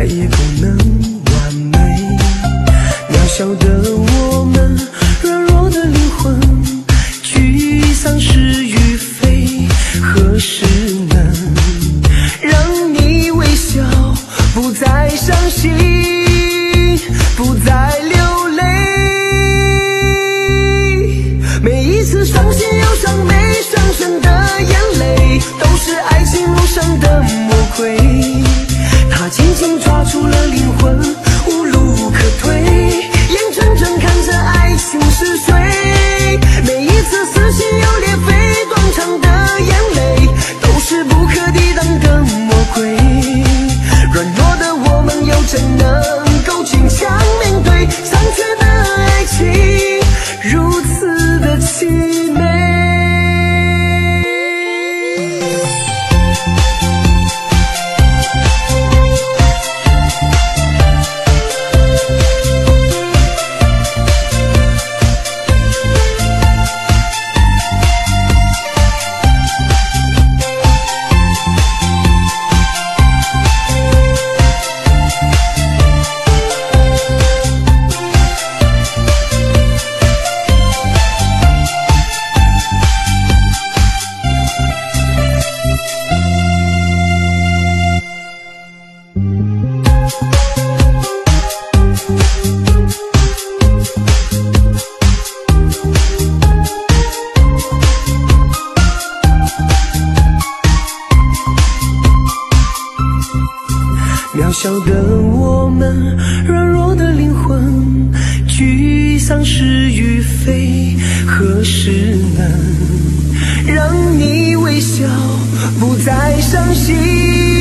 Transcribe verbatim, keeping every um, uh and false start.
再也不能完美。渺小的我们，软弱的灵魂，沮丧是与非，何时能让你微笑，不再伤心，不再流泪。每一次伤心忧伤悲伤生的眼泪，都是爱情路上的魔鬼，它紧紧抓住了灵魂，无路可退，眼睁睁看着爱情逝碎。每一次撕心又裂肺断肠的眼泪，都是不可抵挡的魔鬼。软弱的我们又怎能够坚强面对残缺的爱情，如此的凄美。渺小的我们，软弱的灵魂，沮丧是与非，何时能让你微笑，不再伤心？